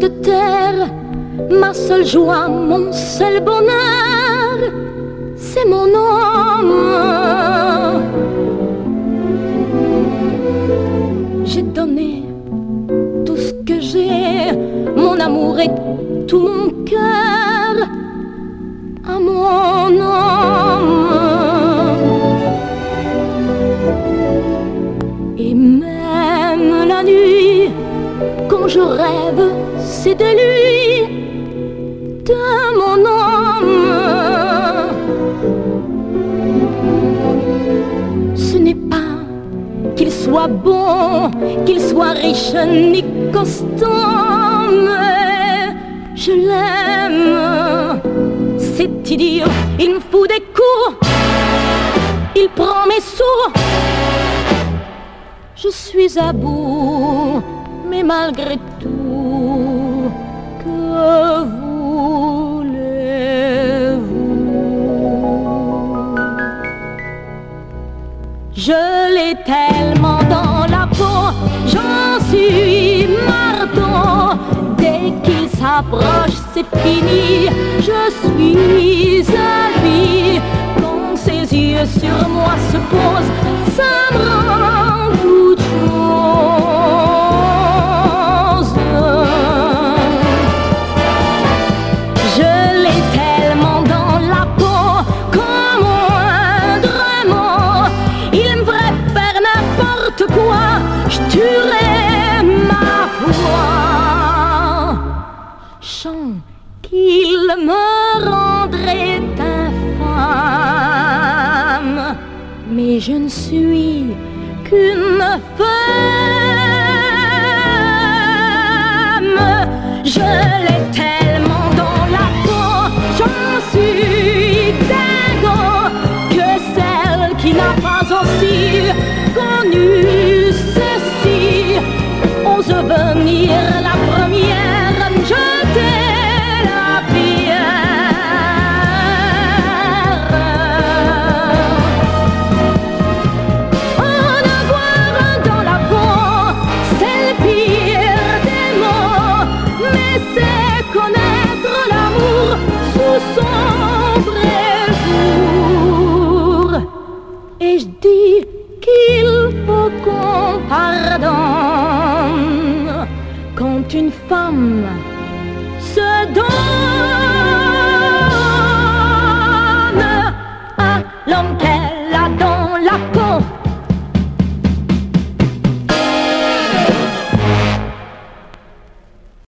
cette terre, ma seule joie, mon seul bonheur, c'est mon homme. J'ai donné tout ce que j'ai, mon amour et tout mon cœur à mon homme. Et même la nuit, quand je rêve, c'est de lui, de mon homme. Ce n'est pas qu'il soit bon, qu'il soit riche ni costaud, mais je l'aime. C'est idiot, il me fout des coups, il prend mes sous. Je suis à bout, mais malgré tout, que voulez-vous? Je l'ai tellement dans la peau, j'en suis marteau. Dès qu'il s'approche, c'est fini, je suis à lui. Quand ses yeux sur moi se posent, ça me rend toute chose. Je l'ai tellement dans la peau qu'au moindrement il me ferait faire n'importe quoi, je tuerais ma voix. Chant qu'il me rendrait infâme, mais je ne suis qu'une femme. Je l'ai tellement dans la peau, j'en suis dingo, que celle qui n'a pas aussi connu ceci ose venir la première me jeter la pierre. En avoir dans la peau, c'est le pire des mots, mais c'est connaître l'amour sous son vrai jour. Et je dis qu'il faut qu'on pardonne quand une femme